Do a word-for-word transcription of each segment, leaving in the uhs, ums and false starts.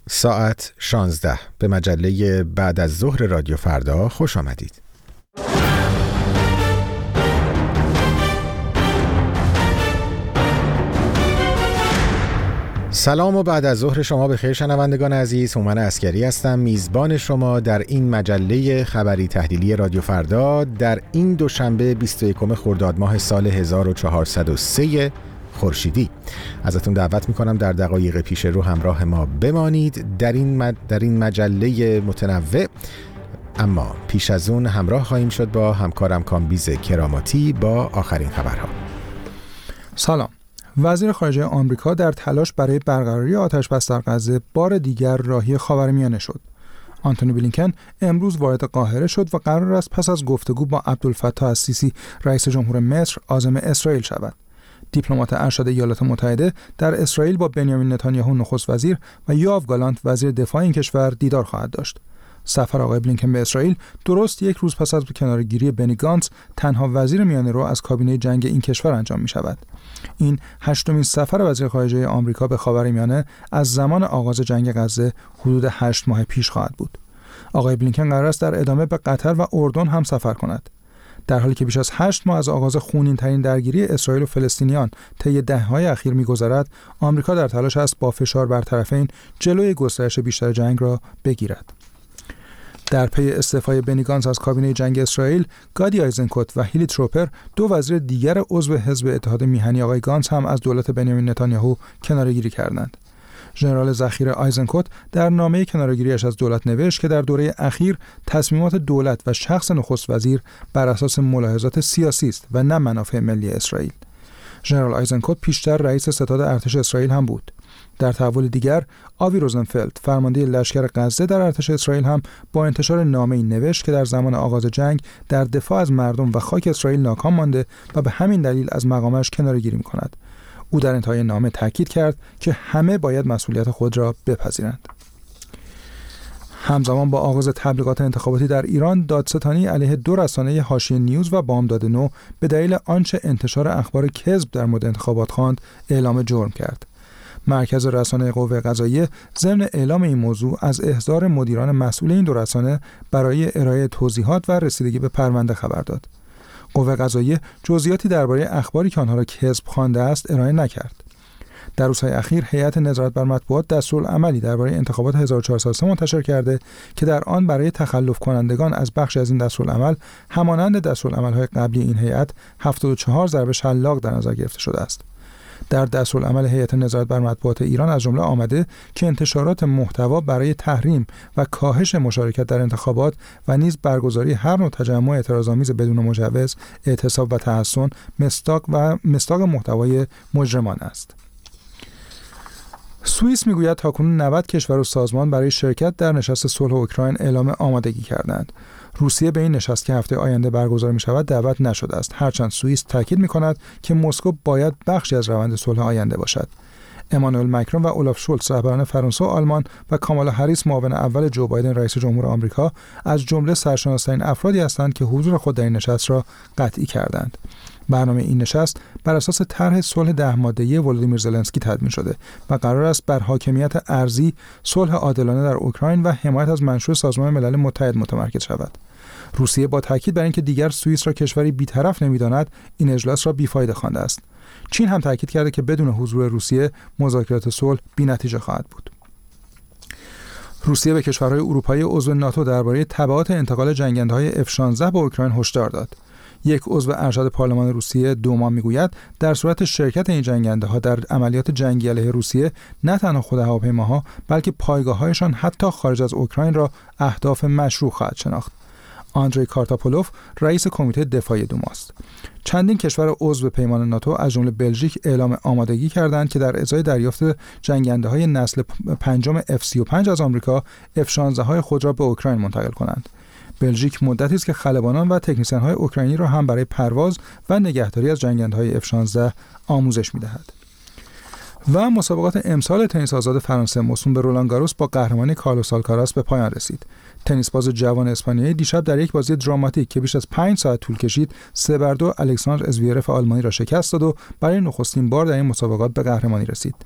ساعت شانزده به مجله بعد از ظهر رادیو فردا خوش آمدید. سلام و بعد از ظهر شما بخیر شنوندگان عزیز. هومن عسکری هستم، میزبان شما در این مجله خبری تحلیلی رادیو فردا در این دوشنبه بیست و یکم خرداد ماه سال هزار و چهارصد و سه خورشیدی. ازتون دعوت میکنم در دقایق پیش رو همراه ما بمانید در این مد... در این مجله متنوع. اما پیش از اون همراه خواهیم شد با همکارم کامبیز کراماتی با آخرین خبرها. سلام. وزیر خارجه آمریکا در تلاش برای برقراری آتش‌بس در غزه بار دیگر راهی خاورمیانه شد. آنتونی بلینکن امروز وارد قاهره شد و قرار است پس از گفتگو با عبدالفتاح السیسی رئیس جمهور مصر عازم اسرائیل شود. دیپلمات ارشد ایالات متحده در اسرائیل با بنیامین نتانیاهو نخست وزیر و یوآف گالانت وزیر دفاع این کشور دیدار خواهد داشت. سفر آقای بلینکن به اسرائیل درست یک روز پس از کناره‌گیری بنی گانتز تنها وزیر میانه‌رو از کابینه جنگ این کشور انجام می شود. این هشتمین سفر وزیر خارجه آمریکا به خاورمیانه از زمان آغاز جنگ غزه حدود هشت ماه پیش خواهد بود. آقای بلینکن قرار است در ادامه به قطر و اردن هم سفر کند. در حالی که بیش از هشت ماه از آغاز خونین‌ترین درگیری اسرائیل و فلسطینیان طی دهه‌های اخیر می‌گذرد، آمریکا در تلاش است با فشار بر طرفین جلوی گسترش بیشتر جنگ را بگیرد. در پی استعفای بنی گانتز از کابینه جنگ اسرائیل، گادی آیزنکوت و هیلی تروپر، دو وزیر دیگر عضو حزب اتحاد میهنی آقای گانتز هم از دولت بنیامین نتانیاهو کناره‌گیری کردند. ژنرال ذخیره آیزنکوت در نامه کناره‌گیری‌اش از دولت نوشت که در دوره اخیر تصمیمات دولت و شخص نخست وزیر بر اساس ملاحظات سیاسی است و نه منافع ملی اسرائیل. ژنرال آیزنکوت پیشتر رئیس ستاد ارتش اسرائیل هم بود. در تحول دیگر، آوی روزنفلد، فرمانده لشکر غزه در ارتش اسرائیل هم با انتشار نامه‌ای نوشت که در زمان آغاز جنگ در دفاع از مردم و خاک اسرائیل ناکام مانده و به همین دلیل از مقامش کناره‌گیری می‌کند. او در انتهای نامه تاکید کرد که همه باید مسئولیت خود را بپذیرند. همزمان با آغاز تبلیغات انتخاباتی در ایران، دادستانی علیه دو رسانه حاشیه نیوز و بامداد نو به دلیل آنچه انتشار اخبار کذب در مورد انتخابات خواند، اعلام جرم کرد. مرکز رسانه قوه قضاییه ضمن اعلام این موضوع از احضار مدیران مسئول این دو رسانه برای ارائه توضیحات و رسیدگی به پرونده خبر داد. قوه قضاییه جزئیاتی درباره اخباری که آنها را کذب خوانده است ارائه نکرد. در روزهای اخیر هیئت نظارت بر مطبوعات دستورالعملی درباره انتخابات هزار و چهارصد و سه منتشر کرده که در آن برای تخلف کنندگان از بخشی از این دستورالعمل همانند دستورالعمل‌های قبلی این هیئت هفتاد و چهار ضرب شلاق در نظر گرفته شده است. در دستورالعمل هیئت نظارت بر مطبوعات ایران از جمله آمده که انتشارات محتوا برای تحریم و کاهش مشارکت در انتخابات و نیز برگزاری هر نوع تجمع اعتراض‌آمیز بدون مجوز، اعتصاب و تحصن مصداق و مصداق محتوای مجرمانه است. سوئیس میگوید تاکنون نود کشور و سازمان برای شرکت در نشست صلح اوکراین اعلام آمادگی کردند. روسیه به این نشست که هفته آینده برگزار می شود دعوت نشده است، هرچند سوئیس تاکید می کند که مسکو باید بخشی از روند صلح آینده باشد. امانوئل ماکرون و اولاف شولتز رهبران فرانسه و آلمان و کامالا هریس معاون اول جو بایدن رئیس جمهور آمریکا از جمله سرشناس‌ترین افرادی هستند که حضور خود در این نشست را قطعی کردند. برنامه این نشست بر اساس طرح صلح ده ماده‌ای ولودیمیر زلنسکی تدوین شده و قرار است بر حاکمیت ارضی، صلح عادلانه در اوکراین و حمایت از منشور سازمان ملل متحد متمرکز شود. روسیه با تاکید بر اینکه دیگر سوئیس را کشوری بی‌طرف نمی‌داند، این اجلاس را بیفایده خوانده است. چین هم تاکید کرده که بدون حضور روسیه مذاکرات صلح بی‌نتیجه خواهد بود. روسیه به کشورهای اروپایی عضو ناتو درباره تبعات انتقال جنگنده‌های اف شانزده به اوکراین هشدار داد. یک عضو ارشد پارلمان روسیه دوما میگوید در صورت شرکت این جنگنده‌ها در عملیات جنگی علیه روسیه، نه تنها خود هواپیماها بلکه پایگاه‌هایشان حتی خارج از اوکراین را اهداف مشروع خواهد شناخت. آندری کارتاپولوف رئیس کمیته دفاعی دوماست. چندین کشور عضو پیمان ناتو از جمله بلژیک اعلام آمادگی کردند که در ازای دریافت جنگنده‌های نسل پنجم اف سی و پنج از آمریکا، اف شانزده های خود را به اوکراین منتقل کنند. بلژیک مدتی است که خلبانان و تکنیسیان‌های اوکراینی را هم برای پرواز و نگهداری از جنگنده‌های اف شانزده آموزش می‌دهد. و مسابقات امسال تنیس آزاد فرانسه موسوم به رولان گاروس با قهرمانی کارلوس آلکاراس به پایان رسید. تنیس باز جوان اسپانیایی دیشب در یک بازی دراماتیک که بیش از پنج ساعت طول کشید، سه بر دو الکساندر ازویرف آلمانی را شکست داد و برای نخستین بار در این مسابقات به قهرمانی رسید.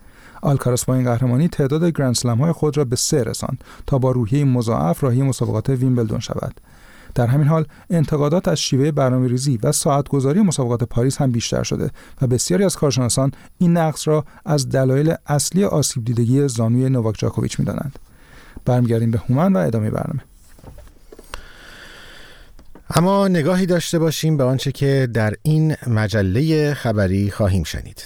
آلکاراس با این قهرمانی تعداد گرند اسلم‌های خود را به سه رساند تا با روحیه مضاعف راهی مسابقات ویمبلدون شود. در همین حال انتقادات از شیوه برنامه‌ریزی و ساعت‌گذاری مسابقات پاریس هم بیشتر شده و بسیاری از کارشناسان این نقص را از دلایل اصلی آسیب دیدگی زانوی نوواک جاکوویچ می‌دانند. برمیگردیم به هومن و ادامه برنامه. اما نگاهی داشته باشیم به آنچه که در این مجله خبری خواهیم شنید.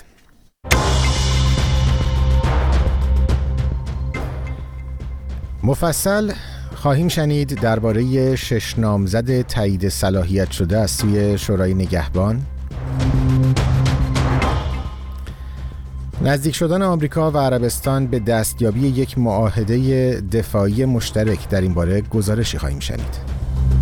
مفصل خواهیم شنید درباره شش نامزد تایید صلاحیت شده از سوی شورای نگهبان، نزدیک شدن آمریکا و عربستان به دستیابی یک معاهده دفاعی مشترک. در این باره گزارشی خواهیم شنید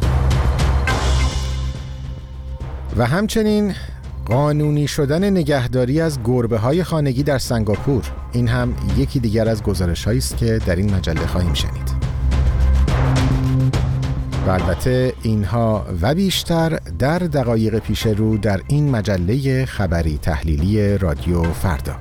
و همچنین قانونی شدن نگهداری از گربه‌های خانگی در سنگاپور. این هم یکی دیگر از گزارش‌هایی است که در این مجله خواهیم شنید. و البته اینها و بیشتر در دقایق پیش رو در این مجله خبری تحلیلی رادیو فردا.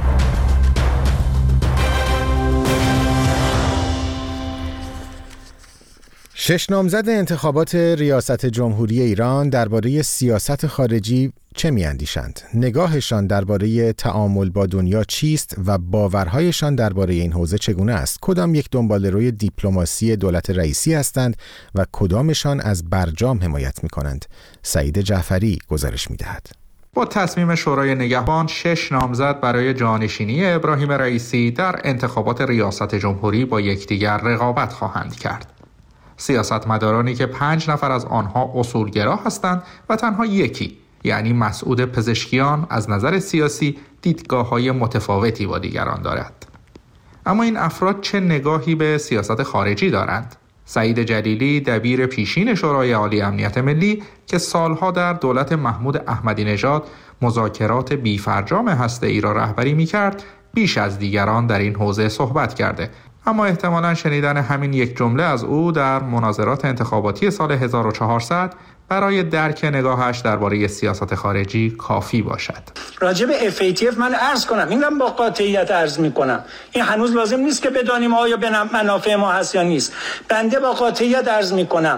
شش نامزد انتخابات ریاست جمهوری ایران درباره سیاست خارجی چه می‌اندیشند؟ نگاهشان درباره تعامل با دنیا چیست و باورهایشان درباره این حوزه چگونه است؟ کدام یک دنباله‌روی دیپلماسی دولت رئیسی هستند و کدامشان از برجام حمایت می‌کنند؟ سعید جعفری گزارش می‌دهد. با تصمیم شورای نگهبان شش نامزد برای جانشینی ابراهیم رئیسی در انتخابات ریاست جمهوری با یکدیگر رقابت خواهند کرد. سیاستمدارانی که پنج نفر از آنها اصولگرا هستند و تنها یکی، یعنی مسعود پزشکیان، از نظر سیاسی دیدگاه‌های متفاوتی با دیگران دارد. اما این افراد چه نگاهی به سیاست خارجی دارند؟ سعید جلیلی، دبیر پیشین شورای عالی امنیت ملی که سالها در دولت محمود احمدی نژاد مذاکرات بی‌فرجام هسته‌ای را رهبری می‌کرد، بیش از دیگران در این حوزه صحبت کرده. اما احتمالاً شنیدن همین یک جمله از او در مناظرات انتخاباتی سال هزار و چهارصد برای درک نگاهش درباره سیاست خارجی کافی باشد. راجع به اف ای تی اف من عرض کنم، اینم با قاطعیت عرض میکنم، این هنوز لازم نیست که بدانیم آیا به منافع ما هست یا نیست. بنده با قاطعیت عرض میکنم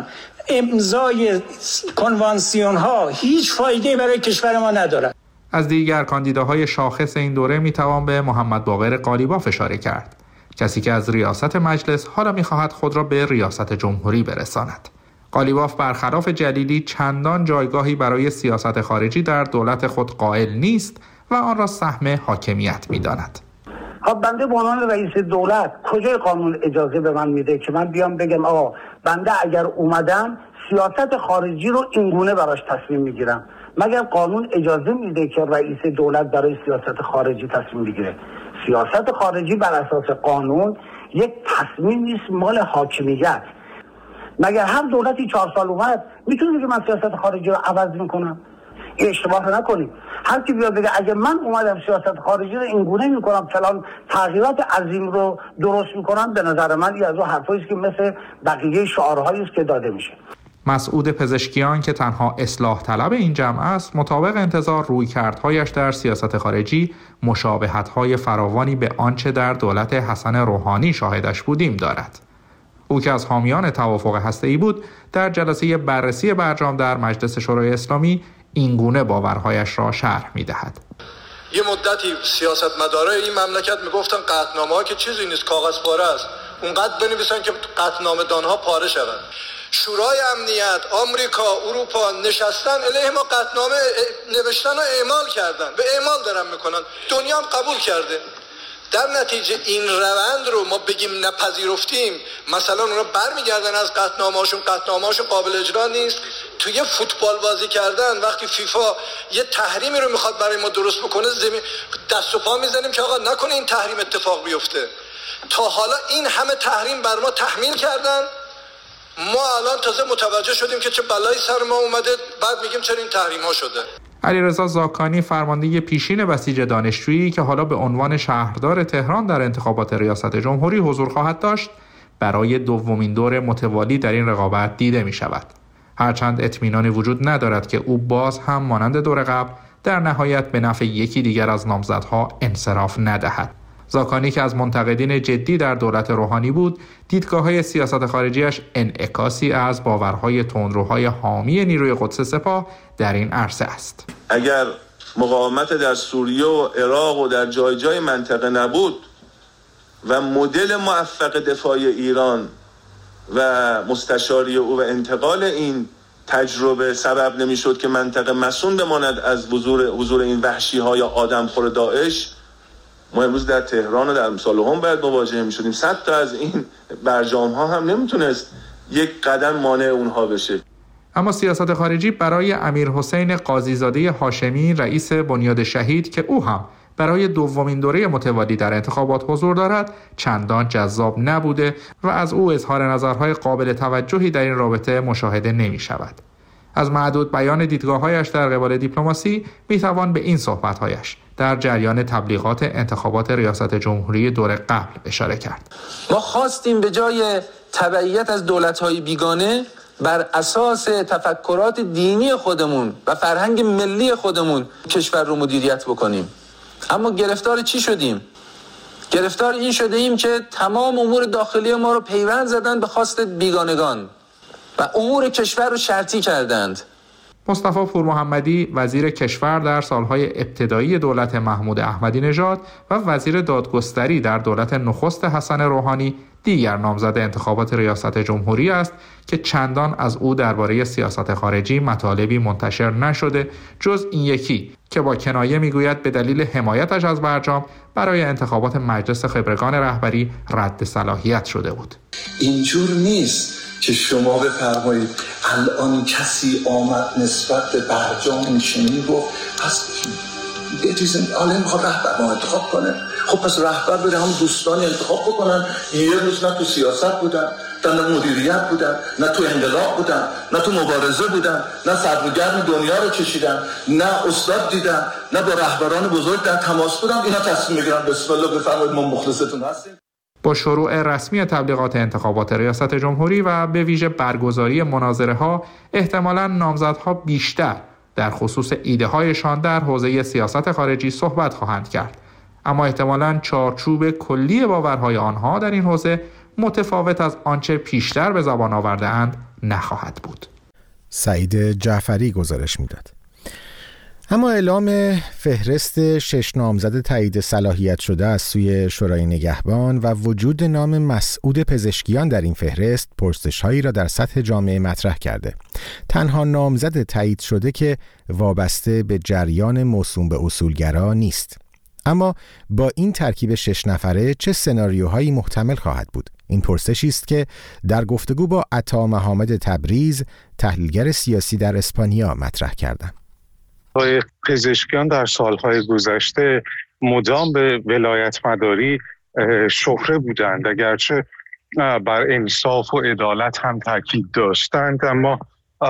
امضای کنوانسیون ها هیچ فایده برای کشور ما ندارد. از دیگر کاندیداهای شاخص این دوره میتوان به محمد باقر قالیباف اشاره کرد، کسی که از ریاست مجلس حالا میخواهد خود را به ریاست جمهوری برساند. قالیباف برخلاف جلیلی چندان جایگاهی برای سیاست خارجی در دولت خود قائل نیست و آن را سهم حاکمیت می‌داند. ها بنده به عنوان رئیس دولت کجای قانون اجازه به من میده که من بیام بگم آقا بنده اگر اومدم سیاست خارجی رو اینگونه براش تصمیم میگیرم؟ مگر قانون اجازه میده که رئیس دولت برای سیاست خارجی تصمیم بگیره؟ سیاست خارجی بر اساس قانون یک تصمیم نیست مال حاکمیت. مگر هر دولتی چهار سال اومد میتونه بگه من سیاست خارجی رو عوض میکنم؟ این اشتباه نکنیم. هر کی بیاد بگه اگه من اومدم سیاست خارجی رو اینگونه میکنم فلان تغییرات عظیم رو درست میکنم، به نظر من این از اون حرفایی است که مثل بقیه شعارهایی است که داده میشه. مسعود پزشکیان که تنها اصلاح طلب این جمع است، مطابق انتظار رویکردهایش در سیاست خارجی مشابهت‌های فراوانی به آنچه در دولت حسن روحانی شاهدش بودیم دارد. او که از حامیان توافق هسته‌ای بود، در جلسه بررسی برجام در مجلس شورای اسلامی اینگونه باورهایش را شرح می‌دهد. یه مدتی سیاستمدارای این مملکت میگفتن قطعنامه‌ها که چیزی نیست، کاغذ پاره است، اونقدر بنویسن که قطعنامه دانها پاره شوند. شورای امنیت، آمریکا، اروپا نشستن علیه ما قطعنامه نوشتن و اعمال کردن، به اعمال دارن میکنن، دنیا هم قبول کرده. در نتیجه این روند رو ما بگیم نپذیرفتیم، مثلا اونا برمیگردن از قطعنامه‌هاشون، قطعنامه‌هاشون قابل اجرا نیست. توی فوتبال بازی کردن وقتی فیفا یه تحریمی رو میخواد برای ما درست بکنه، زمین دست و پا میزنیم که آقا نکنه این تحریم اتفاق بیفته. تا حالا این همه تحریم بر ما تحمیل کردن، ما الان تازه متوجه شدیم که چه بلایی سر ما اومده، بعد میگیم چرا این تحریم ها شده. علیرضا زاکانی، فرمانده پیشین بسیج دانشجویی که حالا به عنوان شهردار تهران در انتخابات ریاست جمهوری حضور خواهد داشت، برای دومین دور متوالی در این رقابت دیده می شود. هرچند اطمینانی وجود ندارد که او باز هم مانند دور قبل در نهایت به نفع یکی دیگر از نامزدها انصراف ندهد. زاکانی که از منتقدین جدی در دولت روحانی بود، دیدگاه‌های سیاست خارجیش انعکاسی از باورهای تندروهای حامی نیروی قدس سپاه در این عرصه است. اگر مقاومت در سوریه و عراق و در جای جای منطقه نبود و مدل موفق دفاعی ایران و مستشاری او و انتقال این تجربه سبب نمی‌شد که منطقه مسون بماند از حضور حضور این وحشی‌های آدمخور داعش، ما امروز در تهران و در امثال هم باید مواجه می‌شدیم. صد تا از این برجام‌ها هم نمیتونست یک قدم مانع اونها بشه. اما سیاست خارجی برای امیرحسین قاضیزاده هاشمی رئیس بنیاد شهید که او هم برای دومین دوره متوالی در انتخابات حضور دارد چندان جذاب نبوده و از او اظهار نظرهای قابل توجهی در این رابطه مشاهده نمی شود. از معدود بیان دیدگاه‌هایش در قبال دیپلماسی میتوان به این صحبت‌هایش در جریان تبلیغات انتخابات ریاست جمهوری دور قبل اشاره کرد. ما خواستیم به جای تبعیت از دولت‌های بیگانه بر اساس تفکرات دینی خودمون و فرهنگ ملی خودمون کشور رو مدیریت بکنیم. اما گرفتار چی شدیم؟ گرفتار این شده ایم که تمام امور داخلی ما رو پیوند زدن به خواست بیگانگان و امور کشور رو شرطی کردند. مصطفی پورمحمدی وزیر کشور در سالهای ابتدایی دولت محمود احمدی نژاد و وزیر دادگستری در دولت نخست حسن روحانی دیگر نامزد انتخابات ریاست جمهوری است که چندان از او درباره سیاست خارجی مطالبی منتشر نشده جز این یکی که با کنایه میگوید به دلیل حمایتش از برجام برای انتخابات مجلس خبرگان رهبری رد صلاحیت شده بود. اینجور نیست که شما بفرمایید الان کسی آمد نسبت به برجام این چنین گفت پس بتیزن آله میخواد رهبر ما انتخاب کنه. خب پس رهبر بره هم دوستانی انتخاب بکنن. یه روز نه تو سیاست بودن، نه مدیریت بودن، نه تو انقلاب بودن، نه تو مبارزه بودن، نه صدرگرم دنیا رو چشیدن، نه استاد دیدن، نه با رهبران بزرگ در تماس بودن. اینا تصمیم میگیرن بسم الله بفرمایید ما مخلصتون هستیم. با شروع رسمی تبلیغات انتخابات ریاست جمهوری و به ویژه برگزاری مناظره‌ها، احتمالاً نامزدها بیشتر در خصوص ایده‌هایشان در حوزه سیاست خارجی صحبت خواهند کرد. اما احتمالاً چارچوب کلی باورهای آنها در این حوزه متفاوت از آنچه پیشتر به زبان آورده‌اند نخواهد بود. سعید جعفری گزارش میداد. اما اعلام فهرست شش نامزد تایید صلاحیت شده از سوی شورای نگهبان و وجود نام مسعود پزشکیان در این فهرست پرسش‌هایی را در سطح جامعه مطرح کرده. تنها نامزد تایید شده که وابسته به جریان موسوم به اصولگرا نیست. اما با این ترکیب شش نفره چه سناریوهایی محتمل خواهد بود؟ این پرسشی است که در گفتگو با عطا محمد تبریز، تحلیلگر سیاسی در اسپانیا مطرح کردم. آقای پزشکیان در سالهای گذشته مدام به ولایت مداری شهره بودند، اگرچه بر انصاف و عدالت هم تاکید داشتند، اما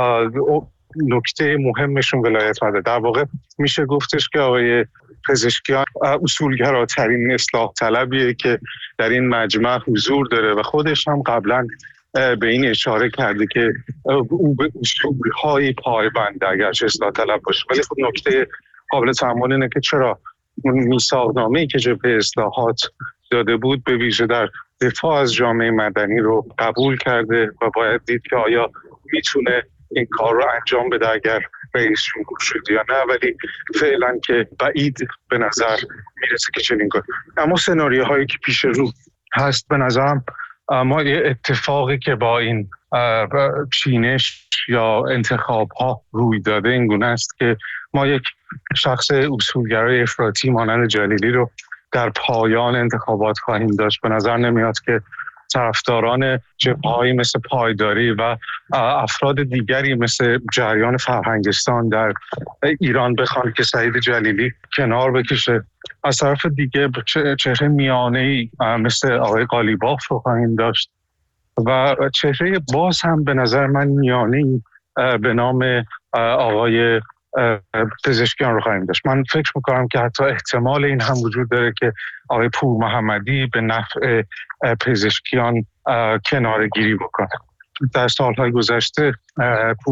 نکته مهمشون ولایت مداری. در واقع میشه گفتش که آقای پزشکیان اصولگراترین اصلاح طلبیه که در این مجمع حضور داره و خودش هم قبلا به این اشاره کرده که او به اصولهای پایبنده اگرچه اصلاح طلب باشه. ولی خب نکته قابل تأمل اینه که چرا میثاقنامه‌ای که جبهه اصلاحات داده بود به ویژه در دفاع از جامعه مدنی رو قبول کرده و باید دید که آیا میتونه این کار رو انجام بده اگر رئیس جمهور شد یا نه، ولی فعلا که بعید به نظر میرسه که چنین کنه. اما سناریوهایی که پیش رو هست به نظرم ما یه اتفاقی که با این چینش یا انتخاب ها روی داده این گونه است که ما یک شخص اصولگرای افراطی مانند جلیلی رو در پایان انتخابات خواهیم داشت. به نظر نمیاد که طرفداران جبهه‌هایی مثل پایداری و افراد دیگری مثل جریان فرهنگستان در ایران بخوان که سعید جلیلی کنار بکشه. از طرف دیگه چهره میانه‌ای مثل آقای قالیباف رو خواهیم داشت و چهره باز هم به نظر من میانه‌ای به نام آقای پزشکیان رو خواهیم داشت. من فکر میکنم که حتی احتمال این هم وجود داره که آقای پورمحمدی به نفع پزشکیان کناره‌گیری بکنه. در سالهای گذشته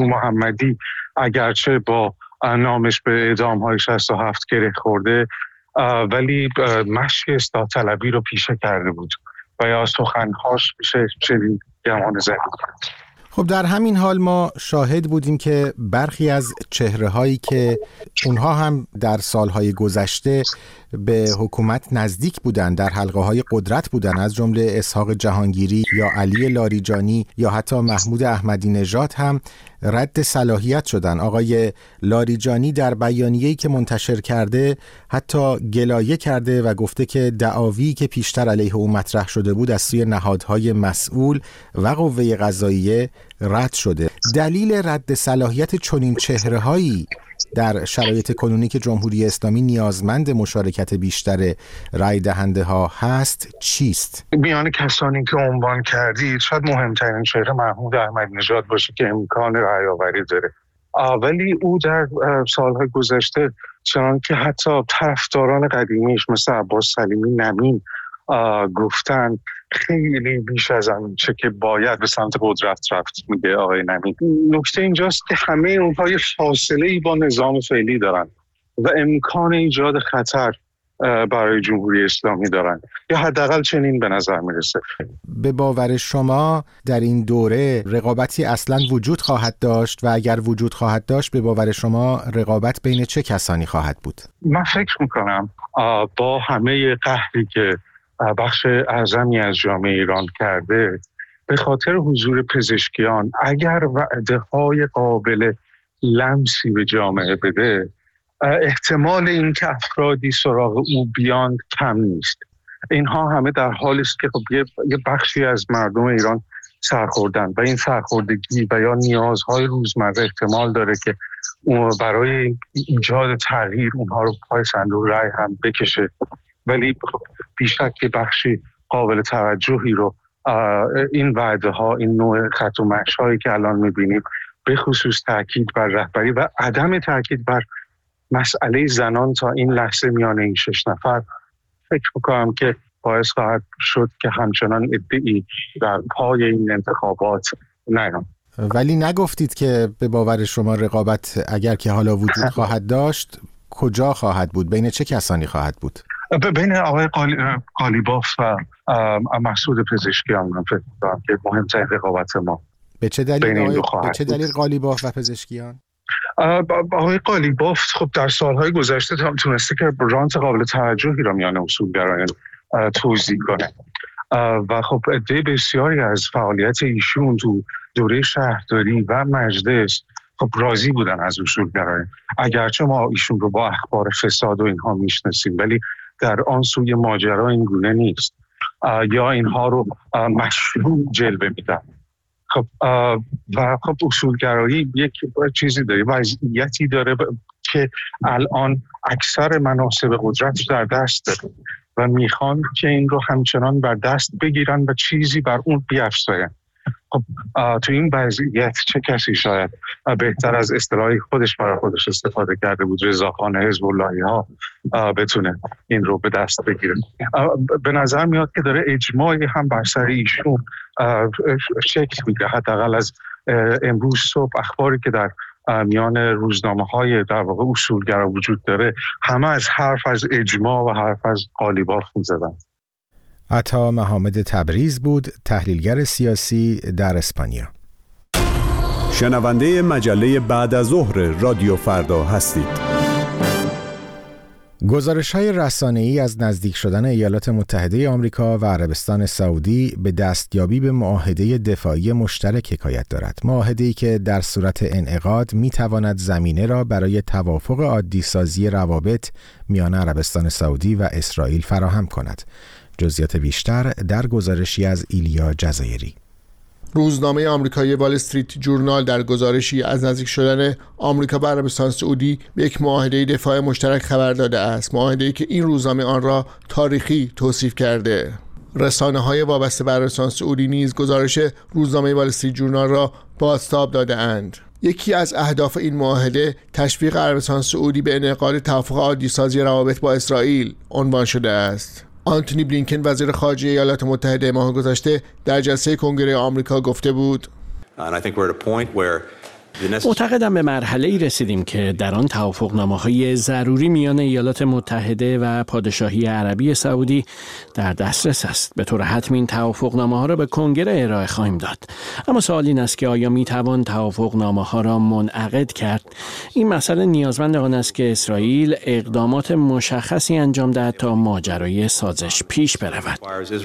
پورمحمدی اگرچه با نامش به اعدام‌های شصت و هفت گره خورده ولی مشی اصلاح طلبی رو پیشه کرده بود و یا سخنهاش میشه چنین گمان زدی. خب در همین حال ما شاهد بودیم که برخی از چهره‌هایی که اونها هم در سالهای گذشته به حکومت نزدیک بودن، در حلقه‌های قدرت بودن، از جمله اسحاق جهانگیری یا علی لاریجانی یا حتی محمود احمدی نژاد هم رد صلاحیت شدن. آقای لاریجانی در بیانیه‌ای که منتشر کرده حتی گلایه کرده و گفته که دعاوی که پیشتر علیه او مطرح شده بود از سوی نهادهای مسئول و قوه قضاییه رد شده. دلیل رد صلاحیت چنین چهره‌هایی در شرایط کنونی که جمهوری اسلامی نیازمند مشارکت بیشتر رای دهنده ها هست چیست؟ میان کسانی که عنوان کردید شاید مهمترین چهره محمود احمدی نژاد باشه که امکان رای آوری داره، ولی او در سالهای گذشته چنان که حتی طرفداران قدیمیش مثل عباس سلیمی نمین گفتن خیلی بیش از آنچه که باید به سمت قدرت رفت، میگه آقای نمین. نکته اینجاست که همه اونها یه فاصله‌ای با نظام فعلی دارن و امکان ایجاد خطر برای جمهوری اسلامی دارن، یا حداقل چنین به نظر میرسه. به باور شما در این دوره رقابتی اصلا وجود خواهد داشت و اگر وجود خواهد داشت به باور شما رقابت بین چه کسانی خواهد بود؟ من فکر میکنم با همه قهری که بخش اعظمی از جامعه ایران کرده به خاطر حضور پزشکیان، اگر وعده های قابل لمسی به جامعه بده، احتمال این که افرادی سراغ او بیان کم نیست. اینها همه در حالی است که خب یه بخشی از مردم ایران سرخوردن و این سرخوردگی و یا نیازهای روزمره احتمال داره که برای ایجاد تغییر اونها رو پای صندوق رای هم بکشه، ولی بیشک که بخشی قابل توجهی رو این وعده ها، این نوع خط و مشی هایی که الان میبینیم، به خصوص تاکید بر رهبری و عدم تاکید بر مسئله زنان تا این لحظه میان این شش نفر، فکر میکنم که باعث خواهد شد که همچنان ادعی در پای این انتخابات نیام. ولی نگفتید که به باور شما رقابت اگر که حالا وجود خواهد داشت کجا خواهد بود؟ بین چه کسانی خواهد بود؟ بین آقای قالیباف و مسعود پزشکیان من فکر می‌کنم که مهمترین رقابت ما. به چه دلیل آقای به چه دلیل قالیباف و پزشکیان؟ آقای قالیباف خب در سالهای گذشته تونسته که رانت قابل توجهی را میان اصولگرایان توزیع کنه و خب عده بسیاری از فعالیت ایشون تو دوره شهرداری و مجلس خب راضی بودن از اصولگرایان، اگرچه ما ایشون رو با اخبار فساد و اینها میشناسیم، ولی در آن سوی ماجرا این گونه نیست یا اینها رو مشروع جلوه میدن. خب و خب اصولگرایی یک چیزی داره، وضعیتی داره که الان اکثر مناصب قدرت در دست داره و میخوان که این رو همچنان بر دست بگیرن و چیزی بر اون بیفزاین. خب تو این وضعیت چه کسی شاید بهتر از اصطلاحی خودش برای خودش استفاده کرده بود، رضاخان حزب اللهی ها، بتونه این رو به دست بگیره. به نظر میاد که داره اجماعی هم بر سر ایشون شکل میده. حداقل از امروز صبح اخباری که در میان روزنامه های در واقع اصولگرا وجود داره، همه از حرف از اجماع و حرف از قالیباف میزدن. عطا محمد تبریز بود، تحلیلگر سیاسی در اسپانیا. شنونده مجله بعد از ظهر رادیو فردا هستید. گزارش‌های رسانه‌ای از نزدیک شدن ایالات متحده آمریکا و عربستان سعودی به دستیابی به معاهده دفاعی مشترک حکایت دارد. معاهده‌ای که در صورت انعقاد می‌تواند زمینه را برای توافق عادی‌سازی روابط میان عربستان سعودی و اسرائیل فراهم کند. جزئیات بیشتر در گزارشی از ایلیا جزایری. روزنامه آمریکایی وال استریت جورنال در گزارشی از نزدیک شدن آمریکا به عربستان سعودی به یک معاهده دفاع مشترک خبر داده است. معاهده‌ای که این روزنامه آن را تاریخی توصیف کرده. رسانه‌های وابسته به عربستان سعودی نیز گزارش روزنامه وال استریت جورنال را بازتاب داده اند. یکی از اهداف این معاهده تشویق عربستان سعودی به انعقاد توافق عادی‌سازی روابط با اسرائیل عنوان شده است. آنتونی بلینکن وزیر خارجه ایالات متحده ماه گذشته در جلسه کنگره آمریکا گفته بود: معتقدم به مرحله‌ای رسیدیم که در آن توافقنامه‌های ضروری میان ایالات متحده و پادشاهی عربی سعودی در دسترس است. به طور حتمی این توافقنامه‌ها را به کنگره ارائه خواهیم داد. اما سوال این است که آیا میتوان توافقنامه‌ها را منعقد کرد؟ این مسئله نیازمند آن است که اسرائیل اقدامات مشخصی انجام دهد تا ماجرای سازش پیش برود.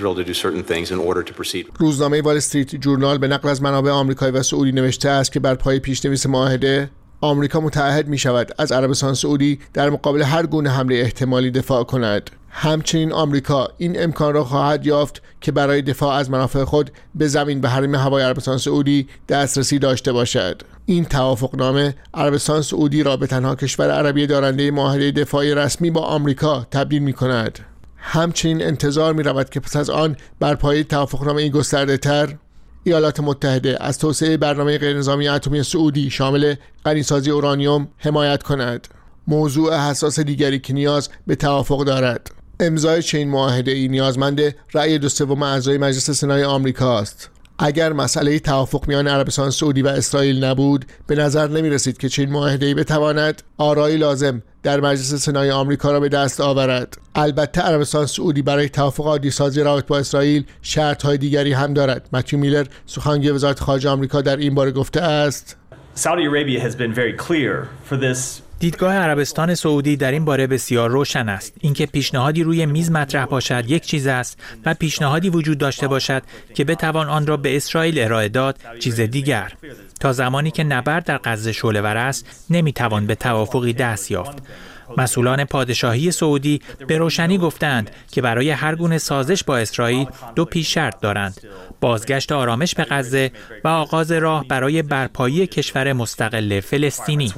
روزنامه وال استریت جورنال به نقل از منابع آمریکایی و سعودی نوشته است که بر پای پیشنویس معاهده آمریکا متعهد می شود از عربستان سعودی در مقابل هر گونه حمله احتمالی دفاع کند. همچنین آمریکا این امکان را خواهد یافت که برای دفاع از منافع خود به زمین به حریم هوای عربستان سعودی دسترسی داشته باشد. این توافقنامه عربستان سعودی را به تنها کشور عربی دارنده معاهده دفاعی رسمی با آمریکا تبدیل می کند. همچنین انتظار می رود که پس از آن بر پایه توافقنامه این گسترده تر ایالات متحده از توسعه برنامه غیرنظامی اتمی سعودی شامل غنیسازی اورانیوم حمایت کند. موضوع حساس دیگری که نیاز به توافق دارد. امضای چنین معاهده‌ای نیازمند رأی دو سوم اعضای مجلس سنای آمریکا است. اگر مسئله توافق میان عربستان سعودی و اسرائیل نبود، به نظر نمی رسید که چنین معاهده‌ای بتواند آرای لازم در مجلس سنای آمریکا را به دست آورد. البته عربستان سعودی برای توافق عادی سازی روابط با اسرائیل شرط‌های دیگری هم دارد. متیو میلر سخنگوی وزارت خارجه آمریکا در این باره گفته است: Saudi Arabia has been very clear for this. دیدگاه عربستان سعودی در این باره بسیار روشن است. اینکه پیشنهادی روی میز مطرح باشد یک چیز است و پیشنهادی وجود داشته باشد که بتوان آن را به اسرائیل ارائه داد چیز دیگر. تا زمانی که نبرد در غزه شعله‌ور است نمیتوان به توافقی دست یافت. مسئولان پادشاهی سعودی به روشنی گفتند که برای هر گونه سازش با اسرائیل دو پیش شرط دارند: بازگشت آرامش به غزه و آغاز راه برای برپایی کشور مستقل فلسطینی.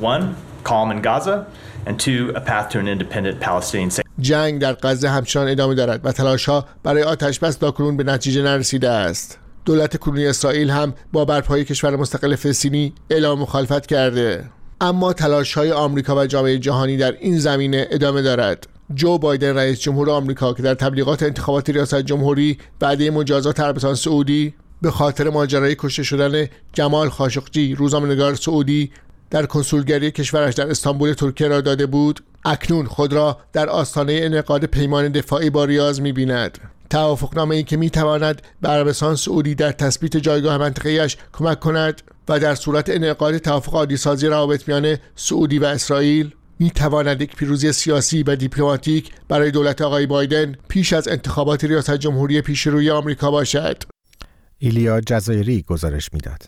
جنگ در غزه همچنان ادامه دارد و تلاش‌ها برای آتش‌بس تاکنون به نتیجه نرسیده است. دولت کنونی اسرائیل هم با برپایی کشور مستقل فلسطینی اعلام مخالفت کرده. اما تلاش‌های آمریکا و جامعه جهانی در این زمینه ادامه دارد. جو بایدن رئیس جمهور آمریکا که در تبلیغات انتخابات ریاست جمهوری وعده مجازات عربستان سعودی به خاطر ماجرای کشته شدن جمال خاشقجی روزنامه‌نگار سعودی در کنسولگری کشورش در استانبول ترکیه را داده بود، اکنون خود را در آستانه انعقاد پیمان دفاعی با ریاض می‌بیند. توافقنامه‌ای که می‌تواند به عربستان سعودی در تثبیت جایگاه منطقه‌ایش کمک کند و در صورت انعقاد توافق عادی‌سازی روابط میان سعودی و اسرائیل می‌تواند یک پیروزی سیاسی و دیپلماتیک برای دولت آقای بایدن پیش از انتخابات ریاست جمهوری پیش روی آمریکا باشد. ایلیا جزایری گزارش می‌داد.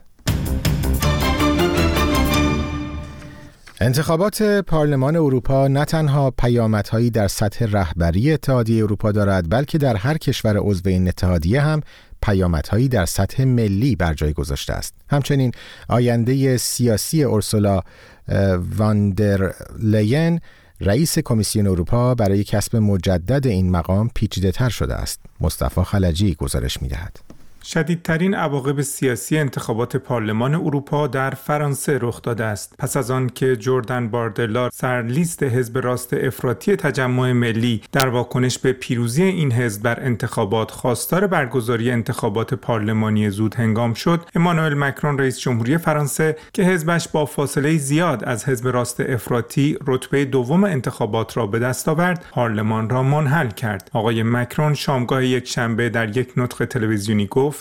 انتخابات پارلمان اروپا نه تنها پیامدهایی در سطح رهبری اتحادیه اروپا دارد، بلکه در هر کشور عضو این اتحادیه هم پیامدهایی در سطح ملی بر جای گذاشته است. همچنین آینده سیاسی اورسولا واندر لین رئیس کمیسیون اروپا برای کسب مجدد این مقام پیچیده‌تر شده است. مصطفی خلجی گزارش می‌دهد. شدیدترین عواقب سیاسی انتخابات پارلمان اروپا در فرانسه رخ داده است. پس از آن که جردن باردلا سرلیست حزب راست افراطی تجمع ملی در واکنش به پیروزی این حزب بر انتخابات خواستار برگزاری انتخابات پارلمانی زود هنگام شد، امانوئل مکرون رئیس جمهوری فرانسه که حزبش با فاصله زیاد از حزب راست افراطی رتبه دوم انتخابات را به دست آورد، پارلمان را منحل کرد. آقای مکرون شامگاه یک شنبه در یک نطق تلویزیونی گفت: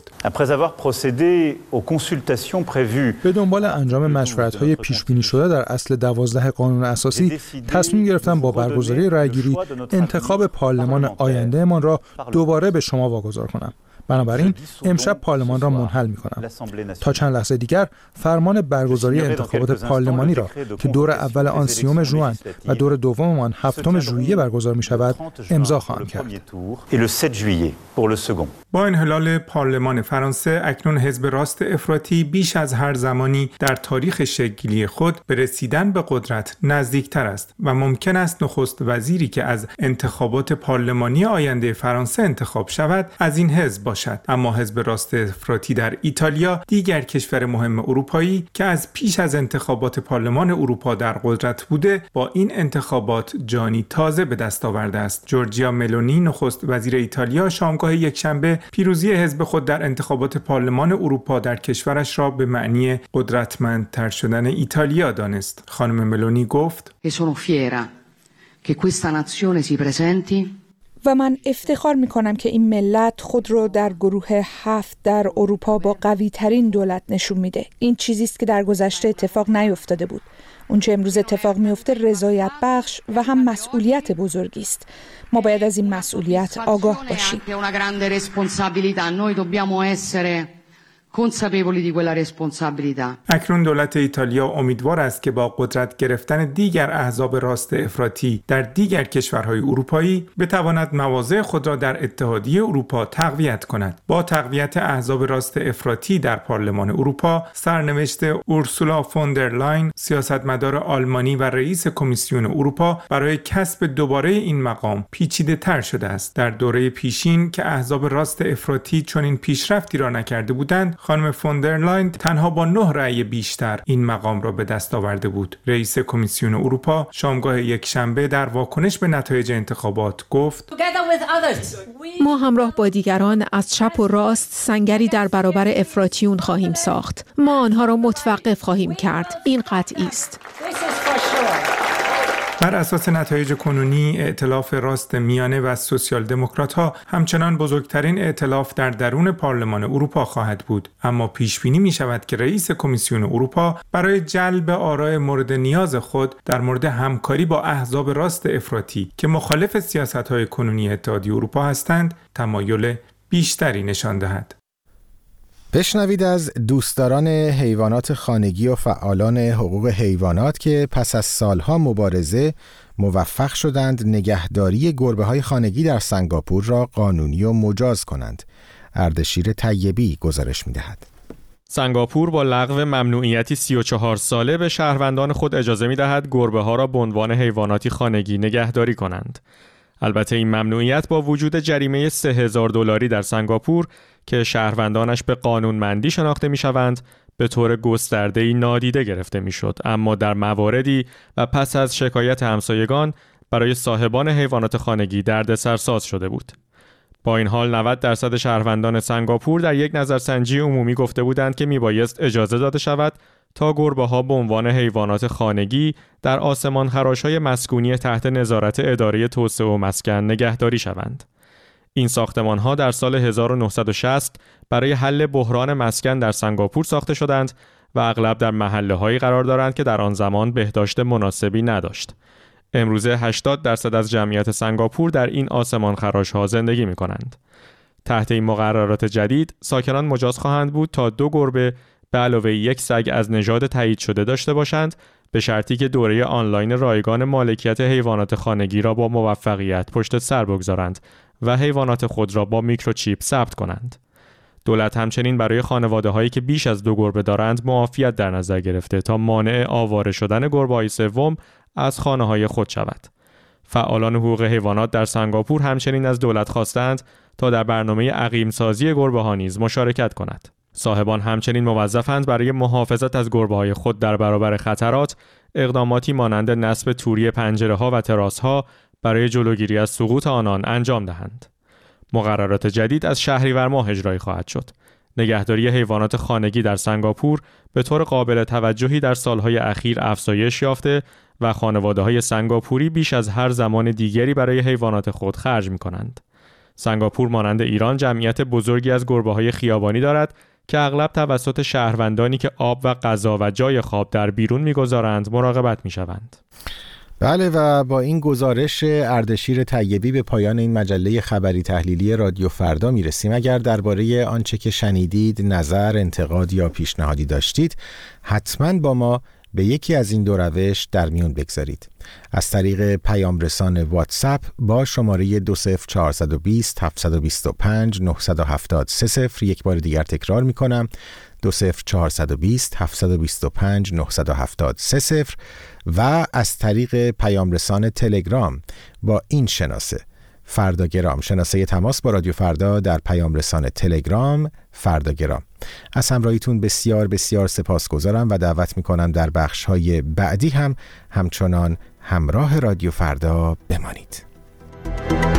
به دنبال انجام مشورت‌های پیش‌بینی شده در اصل دوازده قانون اساسی تصمیم گرفتم با برگزاری رأی‌گیری انتخاب پارلمان آیندهمان را دوباره به شما واگذار کنم. بنابراین امشب پارلمان را منحل می‌کنم. تا چند لحظه دیگر فرمان برگزاری انتخابات پارلمانی را که دور اول آن سیوم ژوئن و دور دوم آن هفتم ژوئیه برگزار می‌شود امضا خواهم کرد. با انحلال پارلمان فرانسه اکنون حزب راست افراطی بیش از هر زمانی در تاریخ شکل‌گیری خود به رسیدن به قدرت نزدیکتر است و ممکن است نخست وزیری که از انتخابات پارلمانی آینده فرانسه انتخاب شود از این حزب باشد. نباشد. اما حزب راست افراطی در ایتالیا، دیگر کشور مهم اروپایی که از پیش از انتخابات پارلمان اروپا در قدرت بوده، با این انتخابات جانی تازه به دست آورده است. جورجیا ملونی نخست وزیر ایتالیا شامگاه یکشنبه پیروزی حزب خود در انتخابات پارلمان اروپا در کشورش را به معنی قدرتمندتر شدن ایتالیا دانست. خانم ملونی گفت: و من افتخار می کنم که این ملت خود رو در گروه هفت در اروپا با قوی ترین دولت نشون میده. این چیزی است که در گذشته اتفاق نیفتاده بود. اون چه امروز اتفاق میفته رضایت بخش و هم مسئولیت بزرگی است. ما باید از این مسئولیت آگاه باشیم. اکنون دولت ایتالیا امیدوار است که با قدرت گرفتن دیگر احزاب راست افراطی در دیگر کشورهای اروپایی بتواند مواضع خود را در اتحادیه اروپا تقویت کند. با تقویت احزاب راست افراطی در پارلمان اروپا، سرنوشت اورسولا فون در لاین، سیاستمدار آلمانی و رئیس کمیسیون اروپا، برای کسب دوباره این مقام پیچیده تر شده است. در دوره پیشین که احزاب راست افراطی چنین پیشرفتی را نکرده بودند، خانم فون در لاین تنها با نه رأی بیشتر این مقام را به دست آورده بود. رئیس کمیسیون اروپا شامگاه یکشنبه در واکنش به نتایج انتخابات گفت: ما همراه با دیگران از چپ و راست سنگری در برابر افراطیون خواهیم ساخت. ما آنها را متوقف خواهیم کرد. این قطعی است. بر اساس نتایج کنونی، ائتلاف راست میانه و سوسیال دموکرات‌ها همچنان بزرگترین ائتلاف در درون پارلمان اروپا خواهد بود، اما پیش بینی می شود که رئیس کمیسیون اروپا برای جلب آرای مورد نیاز خود در مورد همکاری با احزاب راست افراطی که مخالف سیاست‌های کنونی اتحادیه اروپا هستند، تمایل بیشتری نشان دهد. بشنوید از دوستداران حیوانات خانگی و فعالان حقوق حیوانات که پس از سالها مبارزه موفق شدند نگهداری گربه‌های خانگی در سنگاپور را قانونی و مجاز کنند. اردشیر طیبی گزارش می‌دهد. سنگاپور با لغو ممنوعیتی سی و چهار ساله به شهروندان خود اجازه می‌دهد گربه‌ها را به عنوان حیواناتی خانگی نگهداری کنند. البته این ممنوعیت با وجود جریمه سه هزار دلاری در سنگاپور که شهروندانش به قانونمندی شناخته می‌شوند، به طور گسترده‌ای نادیده گرفته می‌شد، اما در مواردی و پس از شکایت همسایگان برای صاحبان حیوانات خانگی دردسرساز شده بود. با این حال نود درصد شهروندان سنگاپور در یک نظرسنجی عمومی گفته بودند که میبایست اجازه داده شود تا گربه‌ها به عنوان حیوانات خانگی در آسمانخراش‌های مسکونی تحت نظارت اداره توسعه و مسکن نگهداری شوند. این ساختمان‌ها در سال هزار و نهصد و شصت برای حل بحران مسکن در سنگاپور ساخته شدند و اغلب در محله‌هایی قرار دارند که در آن زمان بهداشت مناسبی نداشت. امروزه هشتاد درصد از جمعیت سنگاپور در این آسمانخراش‌ها زندگی می‌کنند. تحت این مقررات جدید، ساکنان مجاز خواهند بود تا دو گربه به علاوه یک سگ از نژاد تایید شده داشته باشند، به شرطی که دوره آنلاین رایگان مالکیت حیوانات خانگی را با موفقیت پشت سر بگذارند و حیوانات خود را با میکروچیپ ثبت کنند. دولت همچنین برای خانواده‌هایی که بیش از دو گربه دارند معافیت در نظر گرفته تا مانع آواره شدن گربه‌های سوم از خانه‌های خود شود. فعالان حقوق حیوانات در سنگاپور همچنین از دولت خواستند تا در برنامه عقیم‌سازی گربه‌ها نیز مشارکت کند. صاحبان همچنین موظفند برای محافظت از گربه‌های خود در برابر خطرات اقداماتی مانند نصب توری پنجره‌ها و تراس‌ها برای جلوگیری از سقوط آنان انجام دهند. مقررات جدید از شهریور ماه اجرایی خواهد شد. نگهداری حیوانات خانگی در سنگاپور به طور قابل توجهی در سالهای اخیر افزایش یافته و خانواده‌های سنگاپوری بیش از هر زمان دیگری برای حیوانات خود خرج می‌کنند. سنگاپور مانند ایران جمعیت بزرگی از گربه‌های خیابانی دارد که اغلب توسط شهروندانی که آب و غذا و جای خواب در بیرون می‌گذارند مراقبت می‌شوند. بله، و با این گزارش اردشیر طیبی به پایان این مجله خبری تحلیلی رادیو فردا میرسیم. اگر درباره آنچه که شنیدید نظر، انتقاد یا پیشنهادی داشتید، حتما با ما به یکی از این دو روش در میون بگذارید. از طریق پیام رسان واتساپ با شماره دو صفر چهار دو صفر هفت دو پنج نه هفت سه صفر، یک بار دیگر تکرار می کنم، دو صفر چهار دو صفر هفت دو پنج نه هفت سه صفر، و از طریق پیام رسان تلگرام با این شناسه فرداگرام. شناسه تماس با رادیو فردا در پیام رسان تلگرام فرداگرام. از همراهیتون بسیار بسیار سپاسگزارم و دعوت میکنم در بخش‌های بعدی هم همچنان همراه رادیو فردا بمانید.